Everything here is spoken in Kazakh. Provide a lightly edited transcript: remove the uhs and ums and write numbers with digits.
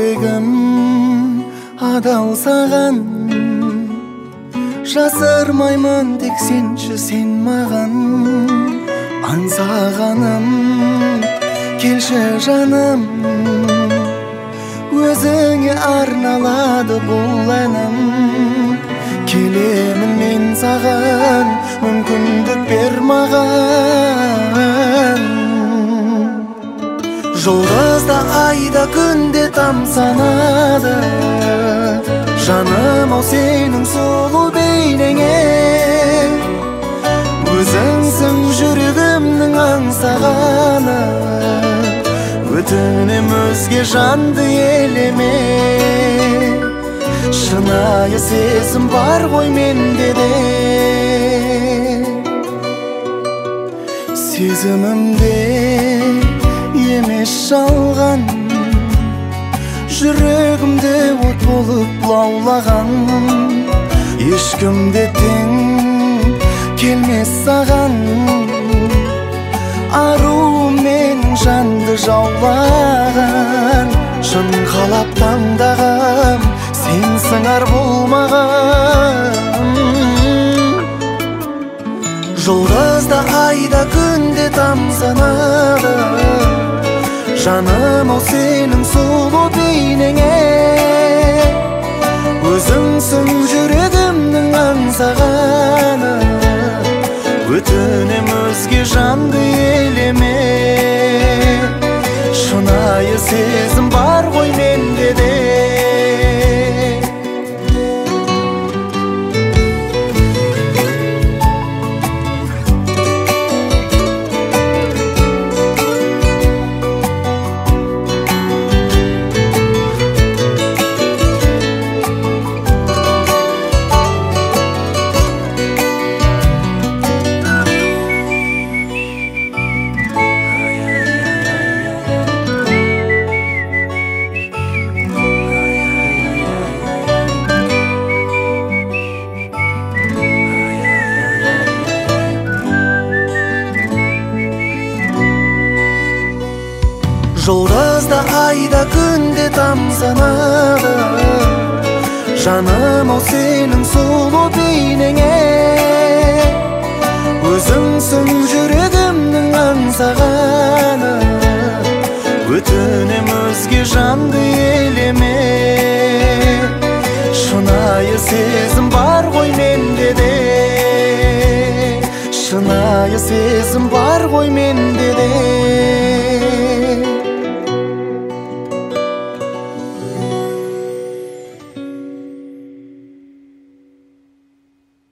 жүрегім адал саған, жасырмаймын тек сенші сен маған. Аңсағаным келші жаным, өзіңе арналады бұл әнім. Келемін мен саған, мүмкіндік бер маған. Жұлдызда айда күнде тамсанады, жаным ау сенің сұлу бейнеңе. Өзіңсің жүрегімнің аңсағаны, өтінем өзге жанды елеме. Шынайы сезім бар ғой менде де, сезімімде емес жалған, жүрегімде от болып лаулаған. Ешкімде тең келмес саған, аруым менің жанды жаулаған. Шын қалап таңдағам, сенсің ар болмаған. Жұлдызда айда күнде тамсанады, жаным ау сенің сұлу бейнеңе. Өзіңсің жүрегімнің аңсағаны, өтінем өзге жанды елеме. Шынайы сезім бар ғой менде де. Жұлдызда айда күнде тамсанады, жаным ау сенің сұлу бейнеңе. Өзіңсің жүрегімнің аңсағаны, өтінем өзге жанды елеме. Шынайы сезім бар ғой менде де, шынайы сезім бар ғой менде де.